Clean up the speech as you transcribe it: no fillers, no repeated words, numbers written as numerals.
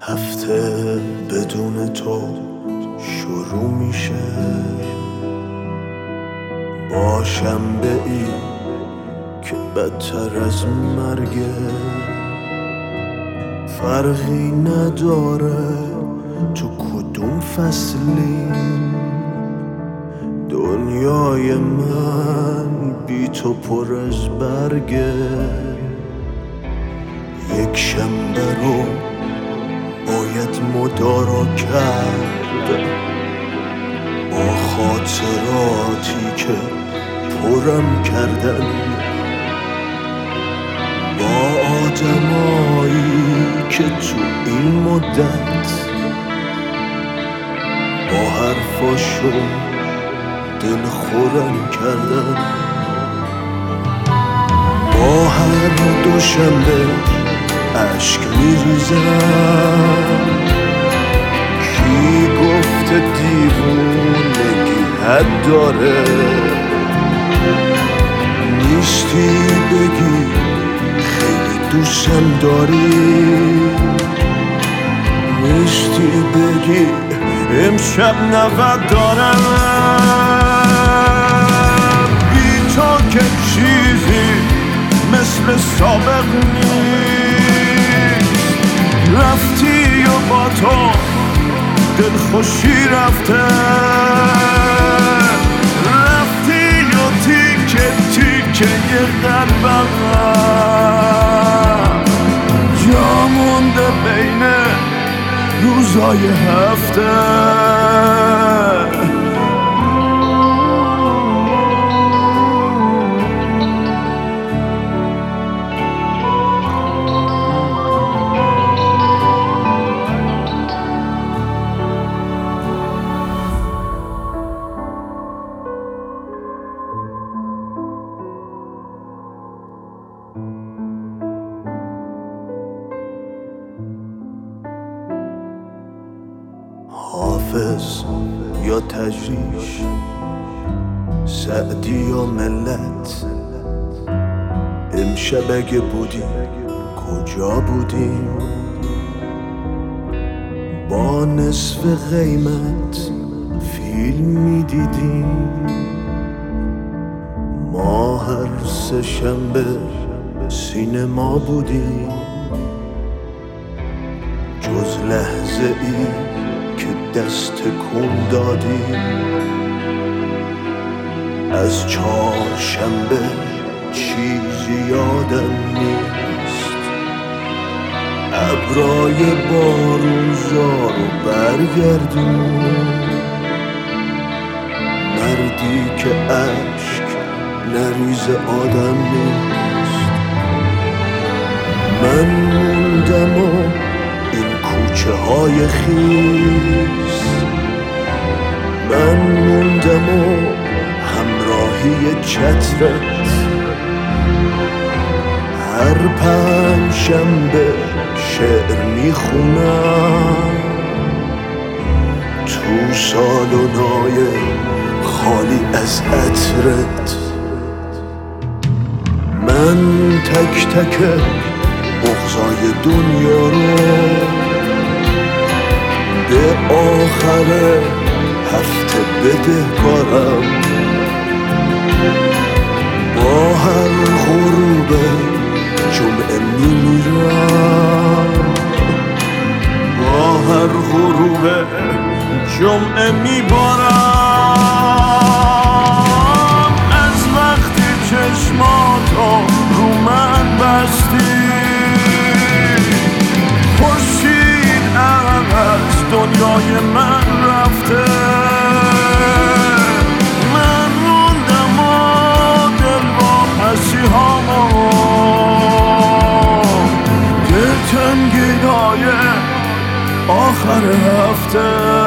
هفته بدون تو شروع میشه با شنبه ای که بدتر از مرگه. فرقی نداره تو کدوم فصلی، دنیای من بی تو پر از برگه. یک شنبه رو باید مدارا کرد با خاطراتی که پرم کردن، با آدمایی که تو این مدت با حرفاشون دل خورم کردن. با هر دوشنبه عشق میریزم، کی گفته دیوونگی حد داره؟ نیستی بگی خیلی دوستم داری، نیستی بگی امشب نود دارم. بی تو که چیزی مثل سابق نیست، رفتی و با تو دلخوشی رفته، رفتی و تیکه تیکه قلبم جا مونده بین روزای هفته. حافظ یا تجریش، سعدی یا ملت، امشب اگه بودیم کجا بودیم؟ با نصف قیمت فیلم میدیدیم، ما هر سه شنبه سینما بودیم. جز لحظه ای که دست کن دادیم، از چهارشنبه چیزی یادم نیست. ابرای بارونزار رو برگردون، مردی که عشق نریز آدم نیست. من موندم و این کوچه های خیس، من موندم و همراهی چترت. هر پنجشنبه شعر میخونم تو سالن‌های خالی از عطرت. من تک تک بغضای دنیا رو به آخر هفته بدهکارم. با هر غروب جمعه میمیرم، با هر غروب جمعه میبارم. از وقتی چشماتو رو من بستی، خورشید از دنیای من رفته. من موندم و دل با پسی هامو دل تنگیدای آخر هفته.